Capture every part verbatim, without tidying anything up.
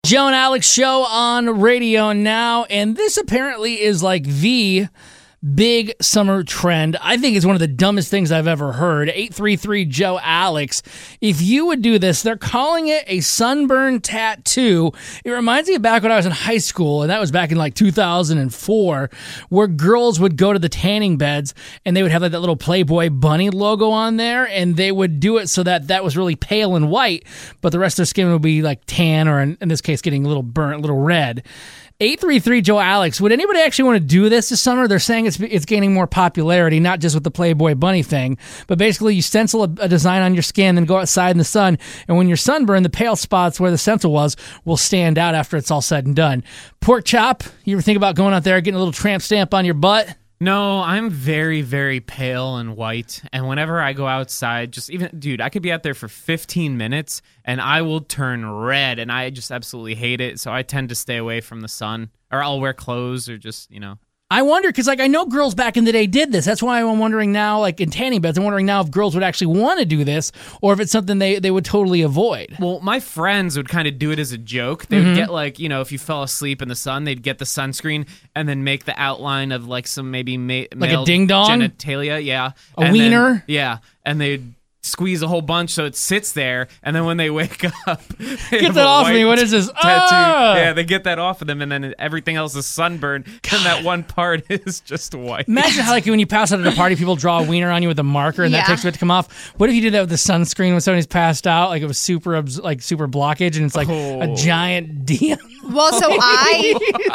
Joe and Alex show on radio now, and this apparently is like the big summer trend. I think it's one of the dumbest things I've ever heard. eight three three Joe Alex. If you would do this, they're calling it a sunburn tattoo. It reminds me of back when I was in high school, and that was back in like two thousand four, where girls would go to the tanning beds and they would have like that little Playboy bunny logo on there, and they would do it so that that was really pale and white, but the rest of their skin would be like tan, or in, in this case, getting a little burnt, a little red. eight three three Joe Alex. Would anybody actually want to do this this summer? They're saying it's it's gaining more popularity, not just with the Playboy bunny thing, but basically you stencil a, a design on your skin, then go outside in the sun, and when you're sunburned, the pale spots where the stencil was will stand out after it's all said and done. Pork chop, you ever think about going out there, getting a little tramp stamp on your butt? No, I'm very, very pale and white, and whenever I go outside, just even, dude, I could be out there for fifteen minutes, and I will turn red, and I just absolutely hate it, so I tend to stay away from the sun, or I'll wear clothes, or just, you know. I wonder, because like I know girls back in the day did this. That's why I'm wondering now, like in tanning beds, I'm wondering now if girls would actually want to do this, or if it's something they, they would totally avoid. Well, my friends would kind of do it as a joke. They Mm-hmm. would get like, you know, if you fell asleep in the sun, they'd get the sunscreen and then make the outline of like some maybe ma- Like a male ding-dong? genitalia, yeah. A And then- wiener? yeah, and they'd squeeze a whole bunch so it sits there, and then when they wake up, they Get have that a off white me. What is this? tattoo. Ah! Yeah, they get that off of them, and then everything else is sunburned, and that one part is just white. Imagine how, like, when you pass out at a party, people draw a wiener on you with a marker, and that Yeah. takes a bit to come off. What if you did that with the sunscreen when somebody's passed out, like it was super, abs- like super blockage, and it's like Oh. a giant D? Well, so I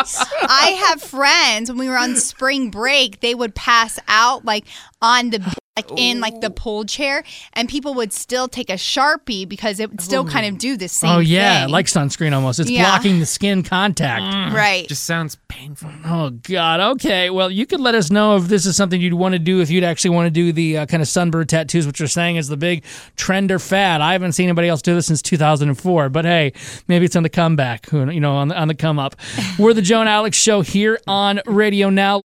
I have friends, when we were on spring break, they would pass out like on the like in like the pool chair, and people would still take a Sharpie because it would still kind of do the same Oh yeah, thing. like sunscreen almost. It's Yeah. blocking the skin contact. right. Just sounds painful. Oh, God. Okay. Well, you could let us know if this is something you'd want to do, if you'd actually want to do the uh, kind of sunburn tattoos, which you're saying is the big trend or fad. I haven't seen anybody else do this since two thousand four, but hey, maybe it's on the comeback, you know, on the, on the come up. We're the Joe and Alex Show here on Radio Now.